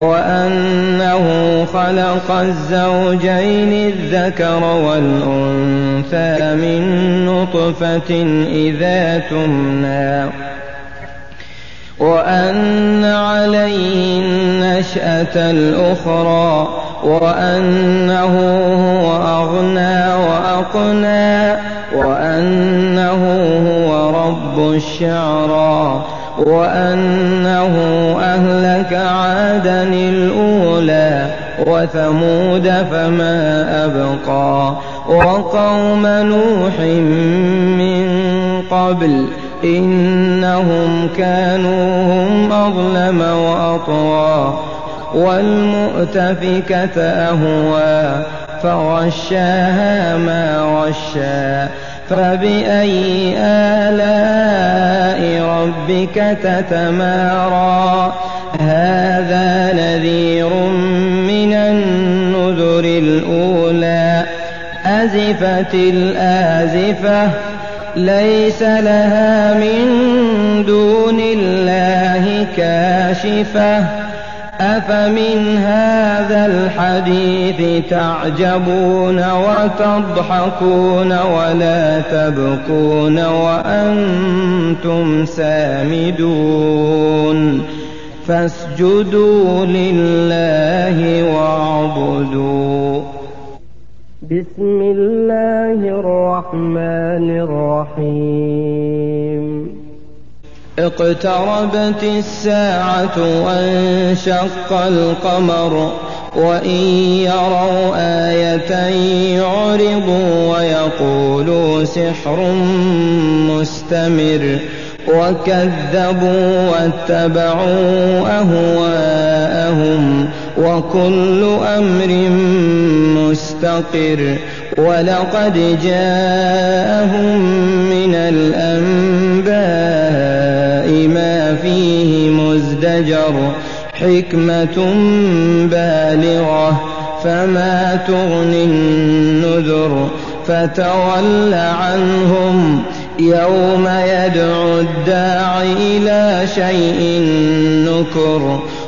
وأنه خلق الزوجين الذكر والأنثى من نطفة إذا تمنى وأن عليه النشأة الأخرى وأنه هو أغنى وأقنى وأنه هو رب الشعرى وأنه أهلك عادا الأولى وثمود فما أبقى وقوم نوح من قبل إنهم كانوا هم أظلم وأطغى والمؤتفكة أهوى فغشاها ما غشى فبأي آلاء ربك تتمارى هذا نذير من النذر الأولى أزفت الآزفة ليس لها من دون الله كاشفة أفمن هذا الحديث تعجبون وتضحكون ولا تبكون وأنتم سامدون فاسجدوا لله واعبدوا. بسم الله الرحمن الرحيم. اقتربت الساعة وانشق القمر وإن يروا آية يعرضوا ويقولوا سحر مستمر وكذبوا واتبعوا أهواءهم وكل أمر مستقر ولقد جاءهم من الأنباء ما فيه مزدجر حكمة بالغة فما تغني النذر فتول عنهم يوم يدعو الداع إلى شيء نكر